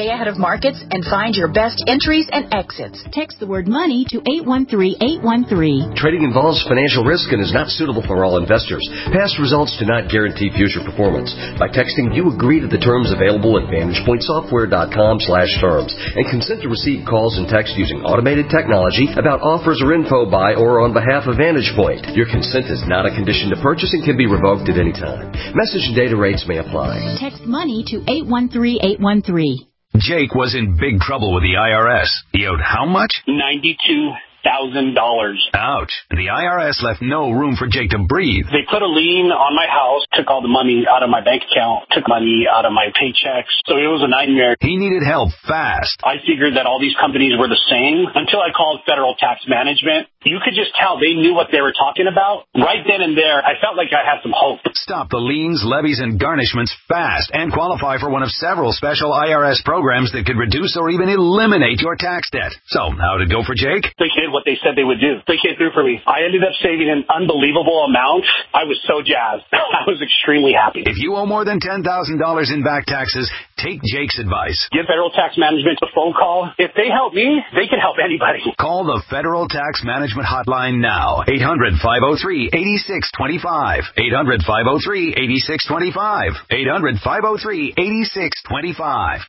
S24: markets and find your best entries and exits.
S22: Text the word money to 813-813.
S25: Trading involves financial risk and is not suitable for all investors. Past results do not guarantee future performance. By texting, you agree to the terms available at VantagePointSoftware.com/terms and consent to receive calls and texts using automated technology about offers or info by or on behalf of Vantage Point. Your consent is not a condition to purchase and can be revoked at any time. Message and data rates may apply.
S22: Text money to 813-813.
S1: Jake was in big trouble with the IRS. He owed how much?
S3: $92,000.
S1: Ouch. The IRS left no room for Jake to breathe.
S3: They put a lien on my house, took all the money out of my bank account, took money out of my paychecks. So it was a nightmare.
S1: He needed help fast.
S3: I figured that all these companies were the same until I called Federal Tax Management. You could just tell they knew what they were talking about. Right then and there, I felt like I had some hope.
S1: Stop the liens, levies, and garnishments fast and qualify for one of several special IRS programs that could reduce or even eliminate your tax debt. So, how did it go for Jake?
S3: They did what they said they would do. They came through for me. I ended up saving an unbelievable amount. I was so jazzed. I was extremely happy.
S1: If you owe more than $10,000 in back taxes, take Jake's advice.
S3: Give Federal Tax Management a phone call. If they help me, they can help anybody.
S1: Call the Federal Tax Management Hotline now. 800-503-8625. 800-503-8625. 800-503-8625.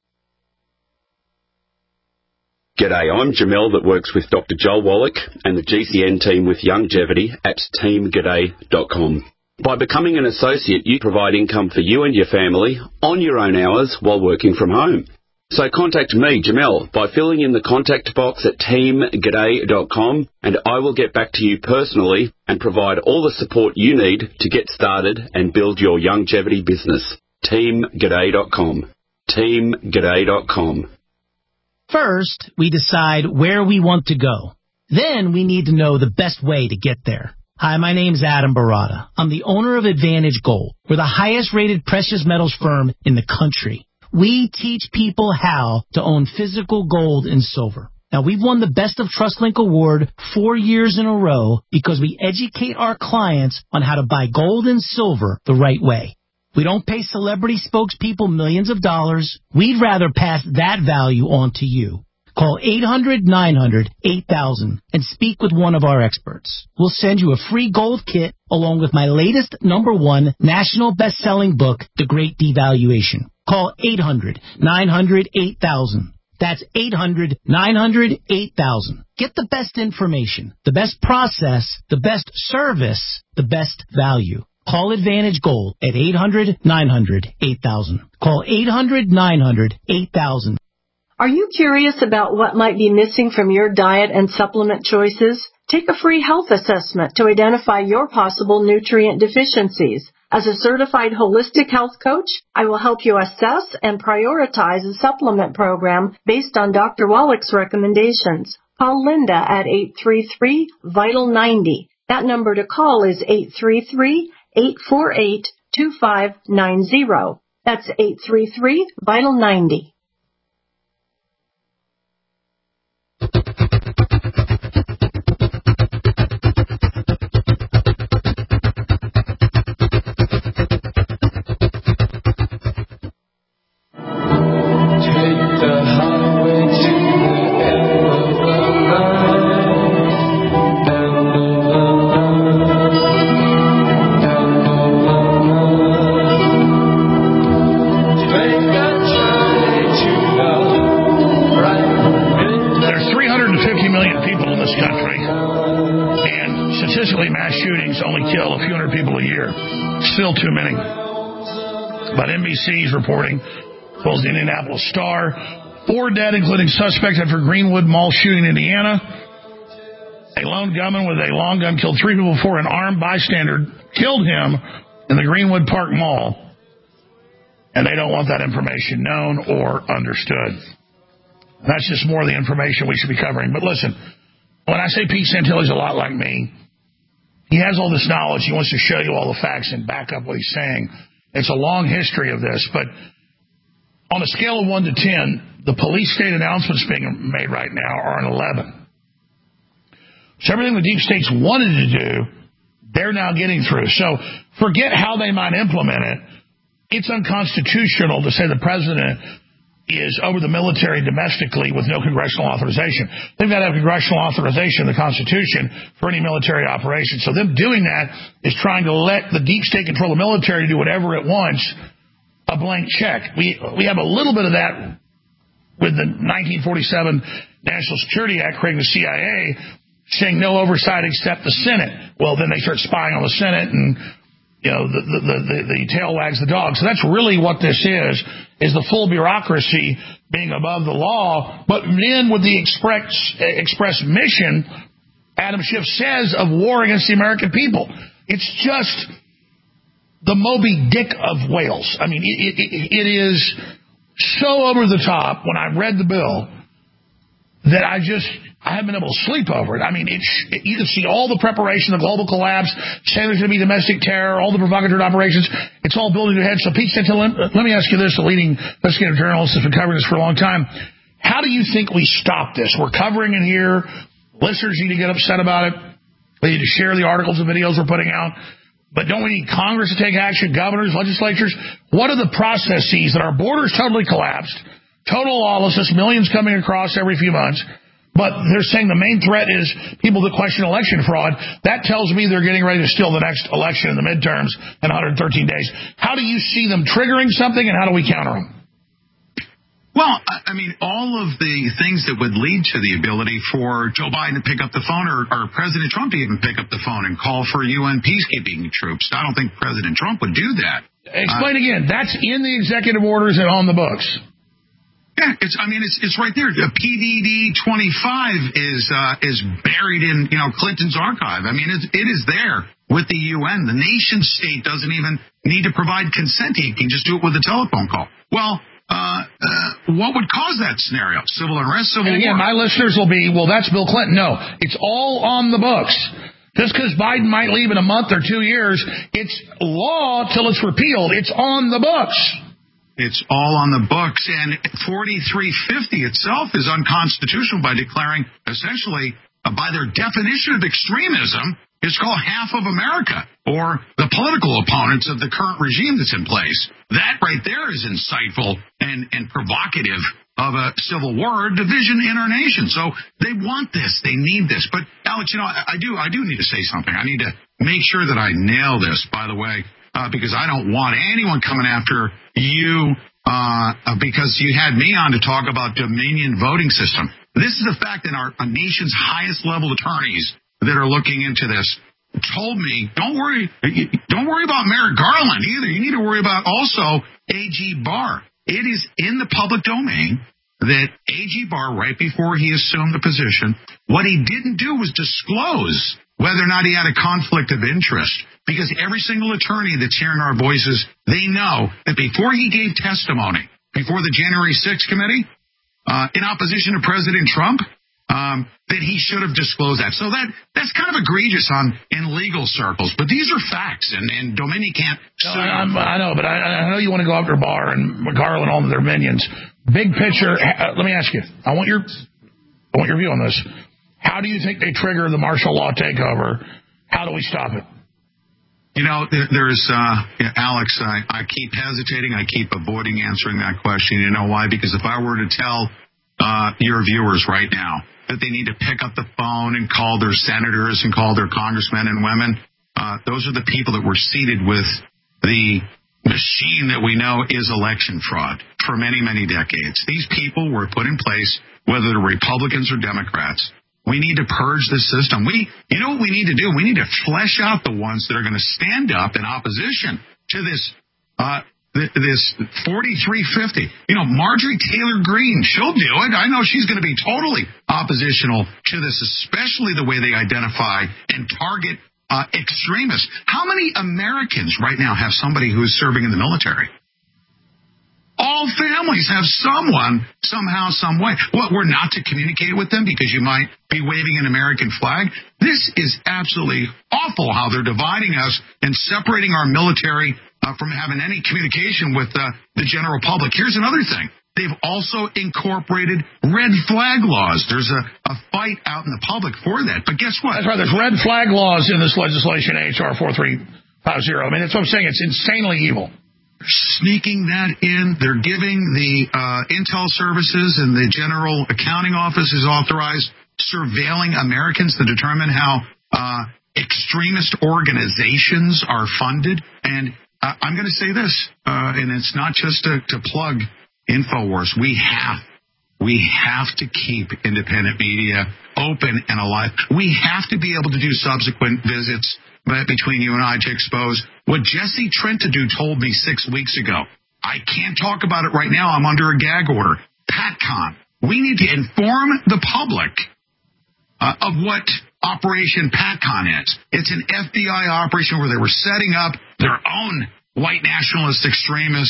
S4: G'day, I'm Jamel that works with Dr. Joel Wallach and the GCN team with Longevity at teamg'day.com. By becoming an associate, you provide income for you and your family on your own hours while working from home. So contact me, Jamel, by filling in the contact box at teamg'day.com and I will get back to you personally and provide all the support you need to get started and build your longevity business. teamg'day.com. teamg'day.com.
S5: First, we decide where we want to go. Then we need to know the best way to get there. Hi, my name's Adam Barada. I'm the owner of Advantage Gold. We're the highest rated precious metals firm in the country. We teach people how to own physical gold and silver. Now, we've won the Best of TrustLink Award 4 years in a row because we educate our clients on how to buy gold and silver the right way. We don't pay celebrity spokespeople millions of dollars. We'd rather pass that value on to you. Call 800-900-8000 and speak with one of our experts. We'll send you a free gold kit along with my latest #1 national best-selling book, The Great Devaluation. Call 800-900-8000. That's 800-900-8000. Get the best information, the best process, the best service, the best value. Call Advantage Gold at 800-900-8000. Call 800-900-8000.
S6: Are you curious about what might be missing from your diet and supplement choices? Take a free health assessment to identify your possible nutrient deficiencies. As a certified holistic health coach, I will help you assess and prioritize a supplement program based on Dr. Wallach's recommendations. Call Linda at 833-VITAL-90. That number to call is 833-848-2590. That's 833-VITAL-90.
S12: Still too many. But NBC's reporting, tells the Indianapolis Star, 4 dead, including suspects after Greenwood Mall shooting in Indiana. A lone gunman with a long gun killed 3 people before an armed bystander killed him in the Greenwood Park Mall. And they don't want that information known or understood. That's just more of the information we should be covering. But listen, when I say Pete Santilli's a lot like me, he has all this knowledge. He wants to show you all the facts and back up what he's saying. It's a long history of this, but on a scale of 1 to 10, the police state announcements being made right now are an 11. So everything the deep states wanted to do, they're now getting through. So forget how they might implement it. It's unconstitutional to say the president is over the military domestically with no congressional authorization. They've got to have congressional authorization in the Constitution for any military operation. So them doing that is trying to let the deep state control the military to do whatever it wants, a blank check. We have a little bit of that with the 1947 National Security Act creating the CIA, saying no oversight except the Senate. Well, then they start spying on the Senate, and the tail wags the dog. So that's really what this is the full bureaucracy being above the law, but then with the express mission, Adam Schiff says, of war against the American people. It's just the Moby Dick of Wales. I mean, it is so over the top when I read the bill that I haven't been able to sleep over it. I mean, you can see all the preparation, the global collapse, saying there's going to be domestic terror, all the provocateur operations. It's all building to head. So, Pete Santillo, let me ask you this, the leading investigative journalist has been covering this for a long time. How do you think we stop this? We're covering it here. Listeners need to get upset about it. They need to share the articles and videos we're putting out. But don't we need Congress to take action, governors, legislatures? What are the processes that our borders totally collapsed, total lawlessness, millions coming across every few months? But they're saying the main threat is people that question election fraud. That tells me they're getting ready to steal the next election in the midterms in 113 days. How do you see them triggering something, and how do we counter them?
S14: Well, I mean, all of the things that would lead to the ability for Joe Biden to pick up the phone or President Trump to even pick up the phone and call for UN peacekeeping troops. I don't think President Trump would do that.
S12: Explain again. That's in the executive orders and on the books.
S14: Yeah, it's right there. The PDD 25 is buried in Clinton's archive. I mean, it is there with the UN. The nation state doesn't even need to provide consent. He can just do it with a telephone call. Well, what would cause that scenario? Civil unrest, civil war.
S12: Again, my listeners will be, well, that's Bill Clinton. No, it's all on the books. Just because Biden might leave in a month or 2 years, it's law till it's repealed. It's on the books.
S14: It's all on the books, and 4350 itself is unconstitutional by declaring, essentially, by their definition of extremism, it's called half of America, or the political opponents of the current regime that's in place. That right there is insightful and provocative of a civil war or division in our nation. So they want this. They need this. But, Alex, I do need to say something. I need to make sure that I nail this, by the way. Because I don't want anyone coming after you because you had me on to talk about Dominion voting system. This is a fact that our nation's highest level attorneys that are looking into this told me, don't worry about Merrick Garland either. You need to worry about also A.G. Barr. It is in the public domain that A.G. Barr, right before he assumed the position, what he didn't do was disclose whether or not he had a conflict of interest. Because every single attorney that's hearing our voices, they know that before he gave testimony, before the January 6th committee, in opposition to President Trump, that he should have disclosed that. So that's kind of egregious in legal circles. But these are facts, and Dominion can't sue.
S12: I know, but I know you want to go after Barr and Garland and all of their minions. Big picture, let me ask you. I want your view on this. How do you think they trigger the martial law takeover? How do we stop it?
S14: There's Alex, I keep hesitating. I keep avoiding answering that question. You know why? Because if I were to tell your viewers right now that they need to pick up the phone and call their senators and call their congressmen and women, those are the people that were seated with the machine that we know is election fraud for many, many decades. These people were put in place, whether they're Republicans or Democrats. We need to purge the system. You know what we need to do? We need to flesh out the ones that are going to stand up in opposition to this 4350. Marjorie Taylor Greene, she'll do it. I know she's going to be totally oppositional to this, especially the way they identify and target extremists. How many Americans right now have somebody who is serving in the military? All families have someone, somehow, some way. What, we're not to communicate with them because you might be waving an American flag? This is absolutely awful how they're dividing us and separating our military from having any communication with the general public. Here's another thing. They've also incorporated red flag laws. There's a fight out in the public for that. But guess what?
S12: That's right. There's red flag laws in this legislation, H.R. 4350. I mean, that's what I'm saying. It's insanely evil.
S14: sneaking that in. They're giving the intel services and the General Accounting Office is authorized surveilling Americans to determine how extremist organizations are funded. And I'm going to say this, and it's not just to plug InfoWars. We have to keep independent media open and alive. We have to be able to do subsequent visits between you and I to expose what Jesse Trentadue told me 6 weeks ago. I can't talk about it right now. I'm under a gag order. PatCon. We need to inform the public of what Operation PatCon is. It's an FBI operation where they were setting up their own white nationalist extremist,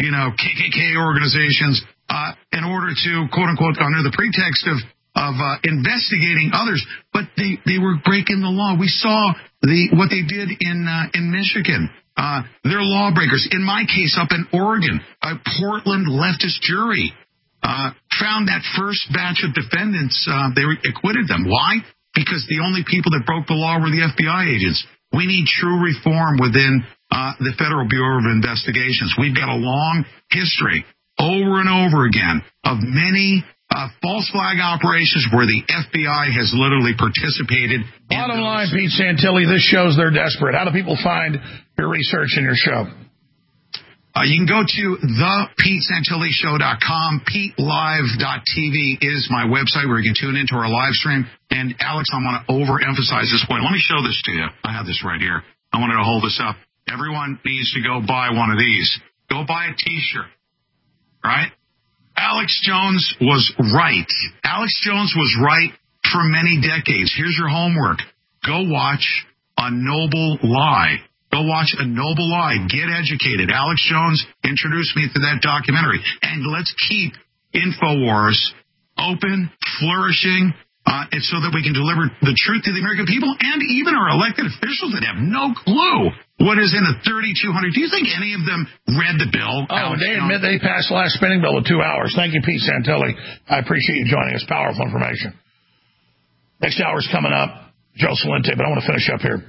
S14: KKK organizations in order to, quote unquote, under the pretext of investigating others, but they were breaking the law. We saw what they did in Michigan. They're lawbreakers. In my case, up in Oregon, a Portland leftist jury found that first batch of defendants. They acquitted them. Why? Because the only people that broke the law were the FBI agents. We need true reform within the Federal Bureau of Investigations. We've got a long history over and over again of many false flag operations where the FBI has literally participated.
S12: Bottom line, Pete Santilli, this shows they're desperate. How do people find your research and your show?
S14: You can go to thePeteSantilliShow.com. PeteLive.tv is my website where you can tune into our live stream. And, Alex, I want to overemphasize this point. Let me show this to you. I have this right here. I wanted to hold this up. Everyone needs to go buy one of these. Go buy a T-shirt, right? Alex Jones was right. Alex Jones was right for many decades. Here's your homework. Go watch A Noble Lie. Go watch A Noble Lie. Get educated. Alex Jones introduced me to that documentary. And let's keep InfoWars open, flourishing, and so that we can deliver the truth to the American people and even our elected officials that have no clue what is in the 3,200. Do you think any of them read the bill?
S12: Oh, they admit they passed the last spending bill in 2 hours. Thank you, Pete Santilli. I appreciate you joining us. Powerful information. Next hour is coming up. Joe Salente, but I want to finish up here.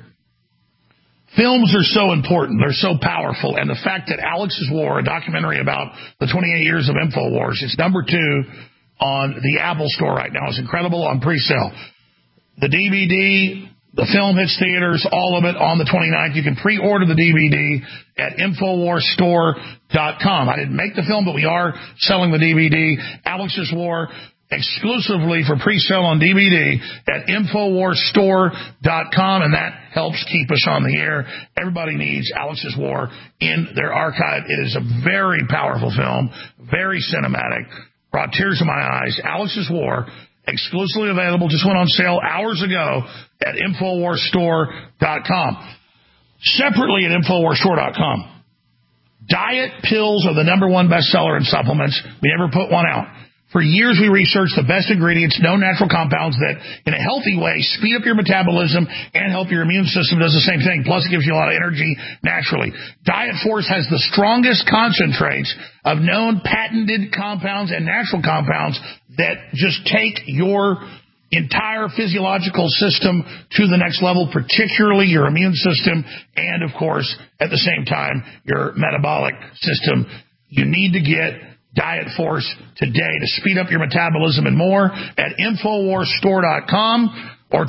S12: Films are so important. They're so powerful. And the fact that Alex's War, a documentary about the 28 years of InfoWars, it's number 2 on the Apple Store right now. It's incredible on pre-sale. The DVD, the film hits theaters, all of it on the 29th. You can pre-order the DVD at InfoWarsStore.com. I didn't make the film, but we are selling the DVD. Alex's War, exclusively for pre-sale on DVD at InfoWarsStore.com, and that helps keep us on the air. Everybody needs Alex's War in their archive. It is a very powerful film, very cinematic, brought tears to my eyes. Alex's War, exclusively available, just went on sale hours ago at InfoWarsStore.com. Separately at InfoWarsStore.com, diet pills are the number 1 bestseller in supplements. We never put one out. For years, we researched the best ingredients, known natural compounds that, in a healthy way, speed up your metabolism and help your immune system. Does the same thing. Plus, it gives you a lot of energy naturally. Diet Force has the strongest concentrates of known patented compounds and natural compounds that just take your entire physiological system to the next level, particularly your immune system and, of course, at the same time, your metabolic system. You need to get Diet Force today to speed up your metabolism and more at InfoWarsStore.com or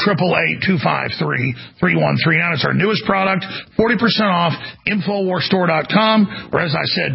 S12: 888-253-3139. It's our newest product, 40% off, InfoWarsStore.com, or as I said,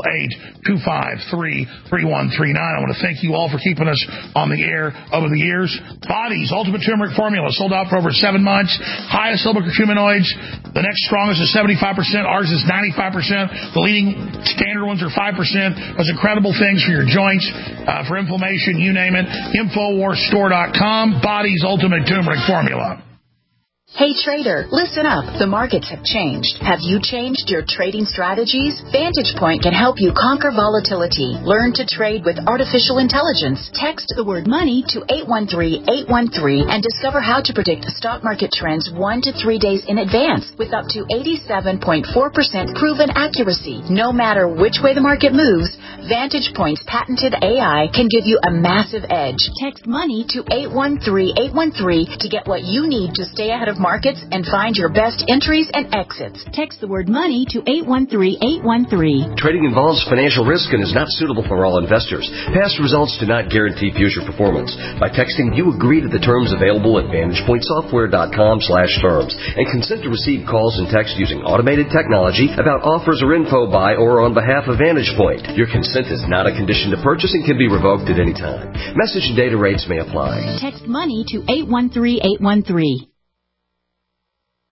S12: 888-253-3139. I want to thank you all for keeping us on the air over the years. Body's Ultimate Turmeric Formula, sold out for over 7 months. Highest level curcuminoids. The next strongest is 75%. Ours is 95%. The leading standard ones are 5%. Those incredible things for your joints, for inflammation, you name it. InfoWarsStore.com. Body's Ultimate Turmeric Formula.
S24: Hey trader, listen up. The markets have changed. Have you changed your trading strategies? Vantage Point can help you conquer volatility. Learn to trade with artificial intelligence. Text the word money to 813-813 and discover how to predict stock market trends 1 to 3 days in advance with up to 87.4% proven accuracy. No matter which way the market moves, Vantage Point's patented AI can give you a massive edge. Text money to 813-813 to get what you need to stay ahead of markets and find your best entries and exits.
S7: Text the word money to 813-813.
S25: Trading involves financial risk and is not suitable for all investors. Past results do not guarantee future performance. By texting, you agree to the terms available at VantagePointSoftware.com/terms and consent to receive calls and text using automated technology about offers or info by or on behalf of VantagePoint. Your consent is not a condition to purchase and can be revoked at any time. Message and data rates may apply.
S7: Text money to 813-813.